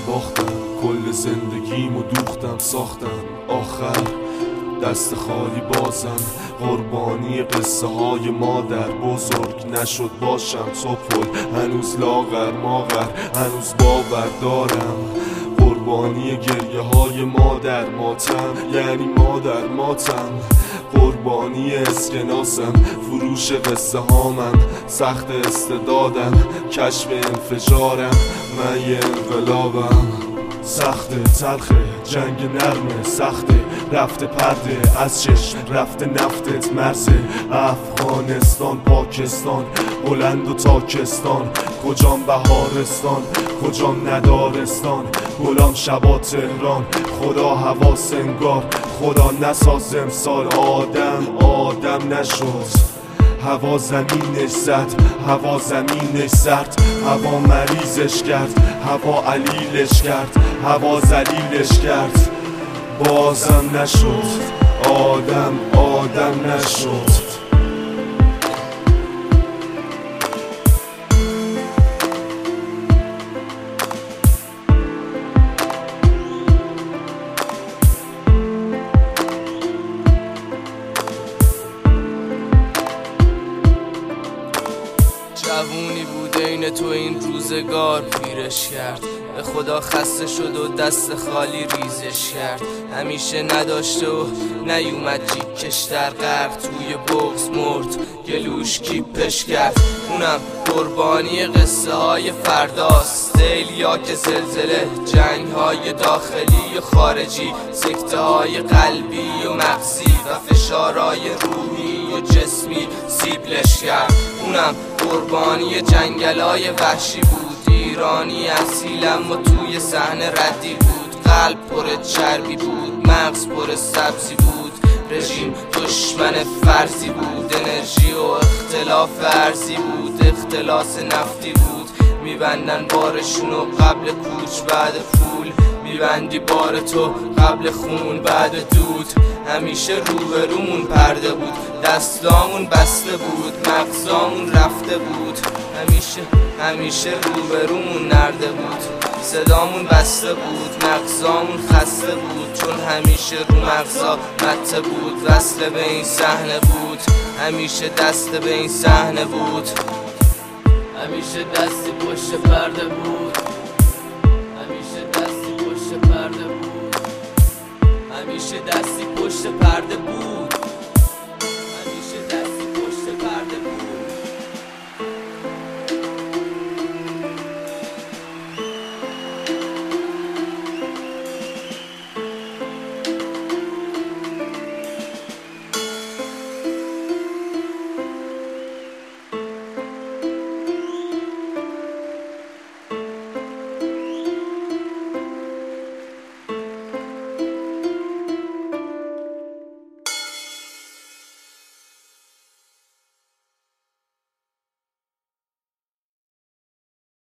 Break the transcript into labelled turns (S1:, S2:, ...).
S1: باختم، کل زندگیمو دوختم ساختم، آخر دست خالی بازم. قربانی قصه های مادر، بزرگ نشد باشم توپل، هنوز لاغر ماغر، هنوز باور دارم. قربانی گریه های مادر، ماتم یعنی مادر ماتم. قربانی اسکناسم، فروش قصه هامم، سخت استعدادم، کشف انفجارم، من یه انقلابم. سخته تلخه جنگ نرمه، سخته رفته پرده از چشم، رفته نفتت مرز افغانستان پاکستان، بلند و تاکستان، کجام بهارستان کجام ندارستان، گلام شبا تهران، خدا هوا سنگار، خدا نساز امسال آدم نشد. هوا زمینش زد، هوا زمینش سرد، هوا مریضش کرد، هوا علیلش کرد، هوا ذلیلش کرد، بازم نشد آدم نشد.
S2: جوونی بود این تو این روزگار پیرش کرد، به خدا خسته شد و دست خالی ریزش کرد. همیشه نداشته و نیومد جیکش در غرق، توی بغض مرد گلوش کیپش کرد. اونم قربانی قصه های فرداست، سیل یا که زلزله، جنگ های داخلی و خارجی، سکته های قلبی و مغزی و فشارهای روحی و جسمی سیبلش کرد. اونم قربانی جنگلای وحشی بود، ایرانی اصیلم و توی صحنه ردی بود. قلب پر چربی بود، مغز پر سبزی بود، رژیم دشمن فرضی بود، انرژی و اختلاف ارزی بود، اختلاس نفتی بود. میبندن بارشونو قبل کوچ بعد پول، میبندی بار تو قبل خون بعد دود. همیشه روبرومون پرده بود، دستامون بسته بود، مغزامون رفته بود. همیشه روبرومون نرده بود، صدامون بسته بود، مغزامون خسته بود، چون همیشه رو مغزا مته بود. وصله به این صحنه بود، همیشه دست به این صحنه بود، همیشه دستی پشت پرده بود، همیشه دستی پشت پرده بود، همیشه دستی پشت پرده بود.